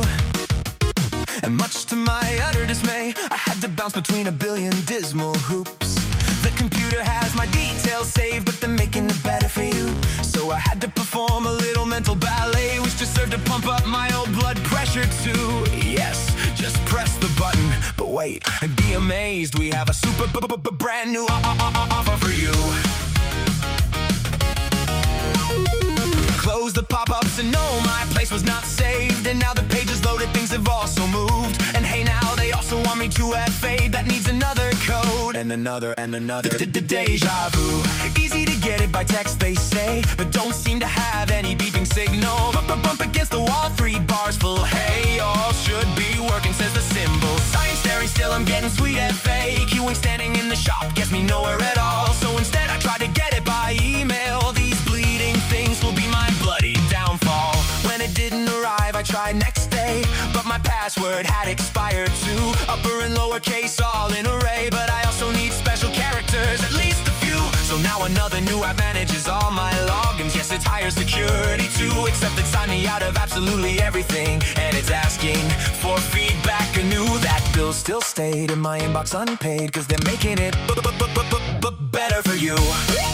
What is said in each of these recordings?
And much to my utter dismay, I had to bounce between a billion dismal hoops. The computer has my details saved, but they're making it better for you. So I had to perform a little mental ballet, which just served to pump up my old blood pressure too. Yes, just press the button, but wait, and be amazed, we have a super brand new offer for you. Close the pop-ups and no, my place was not saved. And now the pages loaded, things have also moved. And hey, now they also want me to add fade. That needs another code, and another, and another. Deja vu. Easy to get it by text, they say, but don't seem to have any beeping signal. Bump against the wall, 3 bars full. Hey, all should be working, says the symbol. Science staring still, I'm getting sweet and fake. You ain't standing in the shop, gets me nowhere at all. So instead I tried to get it by email. These bleeding things will be my bloody downfall. When it didn't arrive, I tried next day, but my password had expired too. Upper and lower case all in array, but I also need special characters, at least a few. So now another new app manages all my logins. Yes, it's higher security too, except it signed me out of absolutely everything. And it's asking for feedback anew. That bill still stayed in my inbox unpaid, cause they're making it better for you.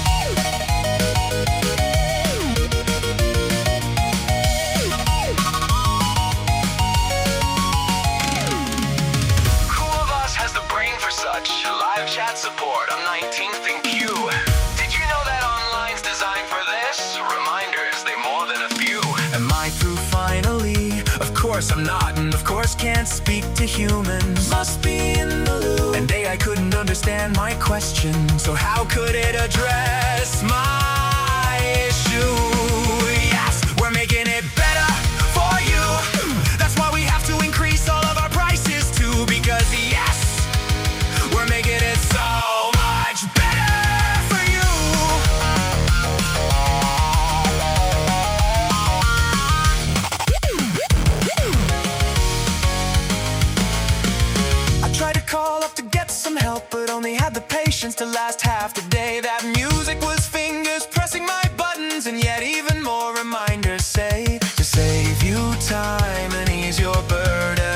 Live chat support on 19th and Q. Did you know that online's designed for this? Reminders, they more than a few. Am I through finally? Of course I'm not, and of course can't speak to humans. Must be in the loop. And I couldn't understand my question, so how could it address my issue? Yes, we're making it better for you. That's why we have to increase all of our prices too, because yes, we're making it so much better for you. I tried to call up to get some help, but only had the patience to last half the day. That music was fingers pressing my buttons, and yet even more reminders say to save you time and ease your burden.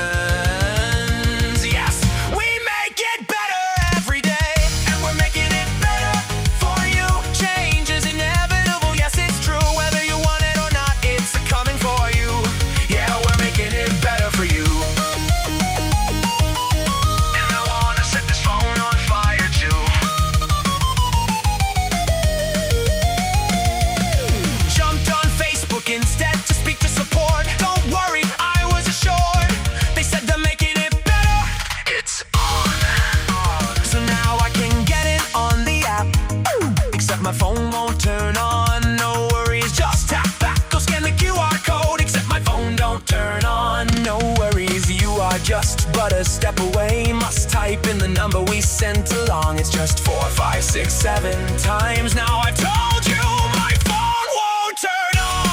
Instead to speak to support, don't worry, I was assured. They said they're making it better. It's on. So now I can get it on the app, except my phone won't turn on. No worries, just tap back, go scan the QR code. Except my phone don't turn on. No worries, you are just but a step away. Must type in the number we sent along. It's just 4, 5, 6, 7 times now. I've told you my phone won't turn on.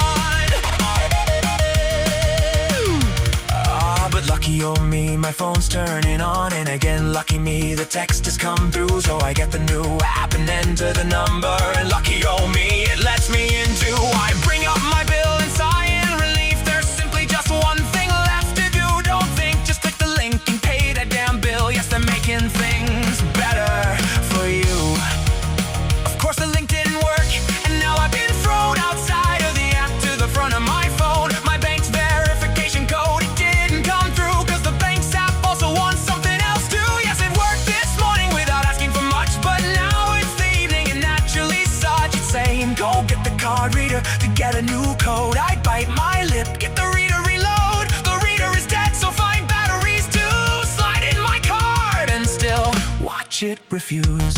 Lucky oh me, my phone's turning on. And again, lucky me, the text has come through. So I get the new app and enter the number. And lucky oh me, it lets me in too. I bring up my bill and sigh in relief. There's simply just one thing left to do. Don't think, just click the link and pay that damn bill. Yes, they're making things better for you. Of course the link didn't work, and now I've been thrown outside of the app to the front of my phone. My bank's verification code, it didn't come through, cause the bank's app also wants something else too. Yes, it worked this morning without asking for much, but now it's the evening and naturally such. It's saying go get the card reader to get a new code. I bite my lip, get the reader reload. The reader is dead, so find batteries to slide in my card, and still watch it refuse.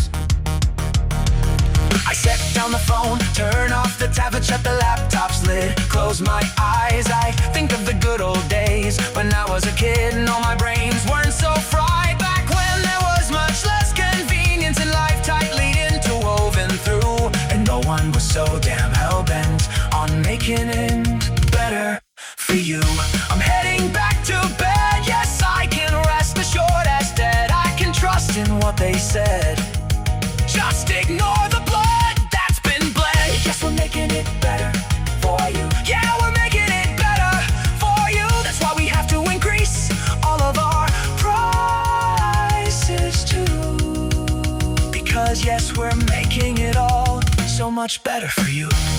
I set down the phone, turn off the tablet, shut the laptop's lid, close my eyes. I think of the good old days when I was a kid and all my brains weren't so fried. Back when there was much less convenience and life tightly interwoven through, and no one was so damn hell-bent on making it better for you. I'm heading back to bed, yes, I can rest assured as dead. I can trust in what they said. Just ignore the blood that's been bled. Yes, we're making it better for you. Yeah, we're making it better for you. That's why we much better for you.